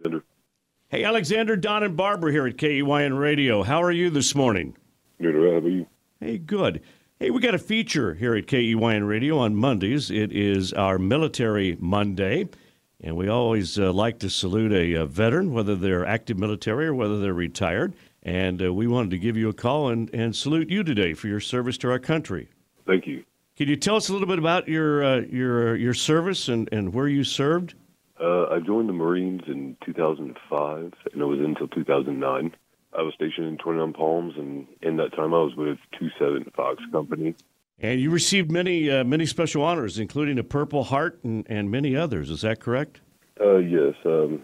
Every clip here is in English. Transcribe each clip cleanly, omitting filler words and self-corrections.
Alexander. Hey, Alexander, Don, and Barbara here at KEYN Radio. How are you this morning? Good, all right. How about you? Hey, good. Hey, we got a feature here at KEYN Radio on Mondays. It is our Military Monday, and we always like to salute a veteran, whether they're active military or whether they're retired. And we wanted to give you a call and salute you today for your service to our country. Thank you. Can you tell us a little bit about your service and where you served? I joined the Marines in 2005, and it was until 2009. I was stationed in 29 Palms, and in that time I was with 27 Fox Company. And you received many special honors, including a Purple Heart and many others. Is that correct? Yes.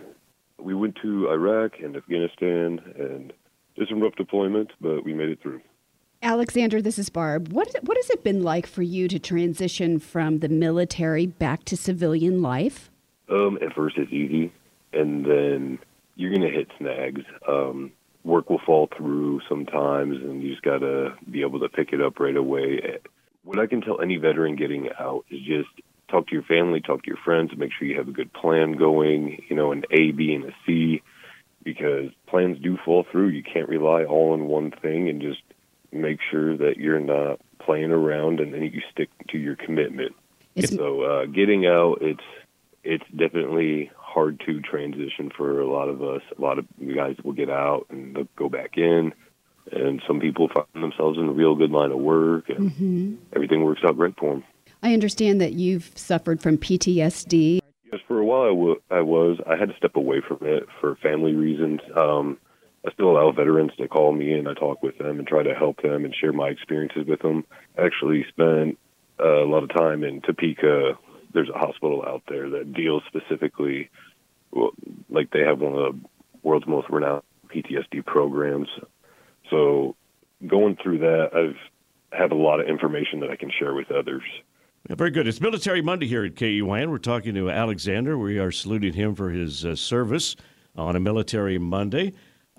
We went to Iraq and Afghanistan and did some rough deployments, but we made it through. Alexander, this is Barb. What has it been like for you to transition from the military back to civilian life? At first it's easy, and then you're going to hit snags. Work will fall through sometimes, and you just got to be able to pick it up right away. What I can tell any veteran getting out is just talk to your family, talk to your friends, make sure you have a good plan going, an A, B, and a C, because plans do fall through. You can't rely all on one thing, and just make sure that you're not playing around, and then you stick to your commitment. So getting out, it's definitely hard to transition for a lot of us. A lot of you guys will get out and they'll go back in, and some people find themselves in a real good line of work, and everything works out great for them. I understand that you've suffered from PTSD. Yes, for a while I had to step away from it for family reasons. I still allow veterans to call me, and I talk with them and try to help them and share my experiences with them. I actually spent a lot of time in Topeka. There's a hospital out there that deals specifically, like they have one of the world's most renowned PTSD programs. So going through that, I have a lot of information that I can share with others. Yeah, very good. It's Military Monday here at KEYN. We're talking to Alexander. We are saluting him for his service on a Military Monday.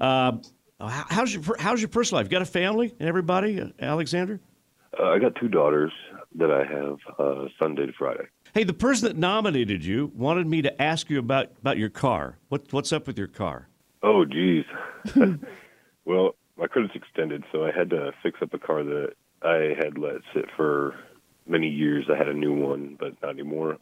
How's your personal life? You got a family and everybody, Alexander? I got 2 daughters that I have Sunday to Friday. Hey, the person that nominated you wanted me to ask you about your car. What's up with your car? Oh, geez. Well, my credit's extended, so I had to fix up a car that I had let sit for many years. I had a new one, but not anymore.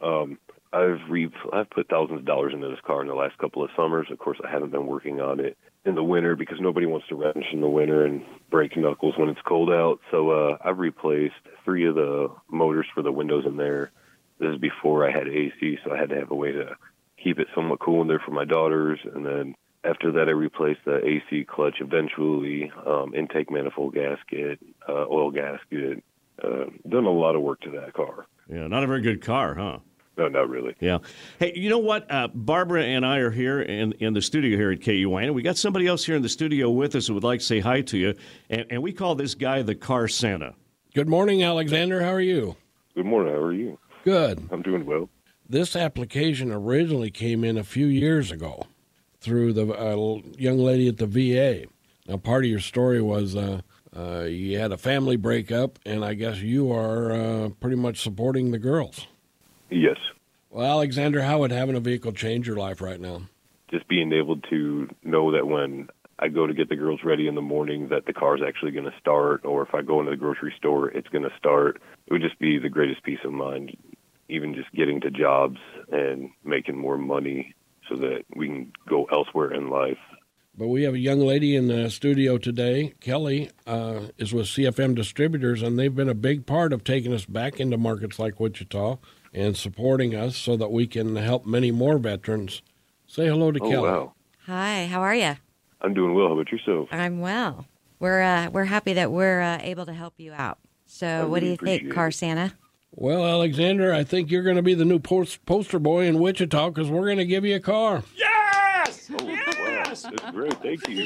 I've put thousands of dollars into this car in the last couple of summers. Of course, I haven't been working on it in the winter because nobody wants to wrench in the winter and break knuckles when it's cold out. So I've replaced 3 of the motors for the windows in there. This is before I had AC, so I had to have a way to keep it somewhat cool in there for my daughters. And then after that, I replaced the AC clutch eventually, intake manifold gasket, oil gasket. Done a lot of work to that car. Yeah, not a very good car, huh? No, not really. Yeah. Hey, you know what? Barbara and I are here in the studio here at KEYN. We got somebody else here in the studio with us who would like to say hi to you, and we call this guy the Car Santa. Good morning, Alexander. How are you? Good morning. How are you? Good. I'm doing well. This application originally came in a few years ago through the young lady at the VA. Now, part of your story was you had a family breakup, and I guess you are pretty much supporting the girls. Yes. Well, Alexander, how would having a vehicle change your life right now? Just being able to know that when I go to get the girls ready in the morning that the car's actually going to start, or if I go into the grocery store, it's going to start. It would just be the greatest peace of mind, even just getting to jobs and making more money so that we can go elsewhere in life. But we have a young lady in the studio today. Kelly is with CFM Distributors, and they've been a big part of taking us back into markets like Wichita and supporting us so that we can help many more veterans. Say hello to Kelly. Wow. Hi, how are you? I'm doing well. How about yourself? I'm well. We're happy that we're able to help you out. So what do you think, Car Santa? Well, Alexander, I think you're going to be the new poster boy in Wichita because we're going to give you a car. Yes! Oh, yes! Wow. That's great. Thank you.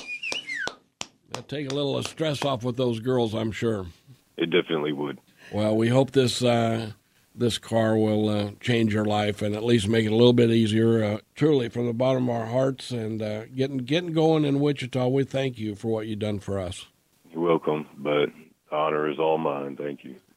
That'll take a little of stress off with those girls, I'm sure. It definitely would. Well, we hope this car will change your life and at least make it a little bit easier. Truly, from the bottom of our hearts, and getting going in Wichita, we thank you for what you've done for us. You're welcome, but the honor is all mine. Thank you.